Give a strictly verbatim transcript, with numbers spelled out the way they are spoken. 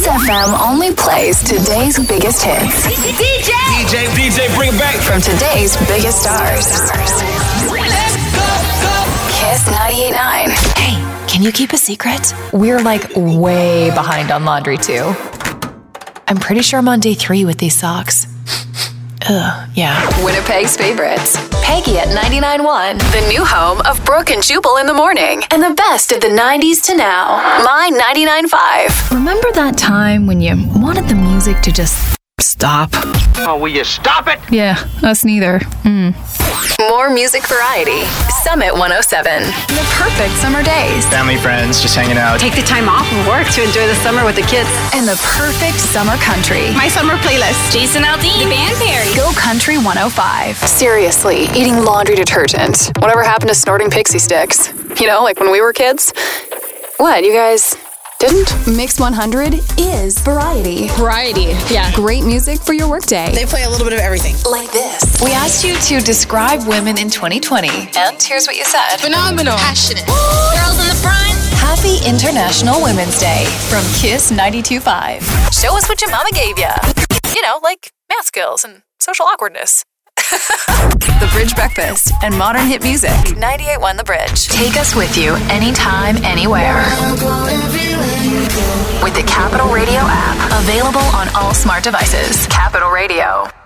F M only plays today's biggest hits. D J! D J, D J, bring it back. From today's biggest stars. Let's go, go. Kiss ninety-eight point nine. Hey, can you keep a secret? We're like way behind on laundry too. I'm pretty sure I'm on day three with these socks. Ugh, yeah. Winnipeg's favorites. Peggy at ninety-nine point one. The new home of Brooke and Jubal in the morning. And the best of the nineties to now. My ninety-nine point five. Remember that time when you wanted the music to just stop? Oh, will you stop it? Yeah, us neither. Mm. More music variety. Summit one oh seven. The perfect summer days. Family, friends, just hanging out. Take the time off from work to enjoy the summer with the kids. And the perfect summer country. My summer playlist. Jason Aldean. The Band Perry. Go Country one oh five. Seriously, eating laundry detergent. Whatever happened to snorting pixie sticks? You know, like when we were kids? What, you guys didn't? Mix one hundred is variety. Variety, yeah. Great music for your workday. They play a little bit of everything. Like this. We asked you to describe women in twenty twenty, and here's what you said. Phenomenal. Passionate. Girls in the front. Happy International Women's Day from Kiss ninety-two point five. Show us what your mama gave ya. You know, like math skills and social awkwardness. The Bridge Breakfast and modern hit music. ninety-eight point one The Bridge. Take us with you anytime, anywhere. With the Capital Radio app. Available on all smart devices. Capital Radio.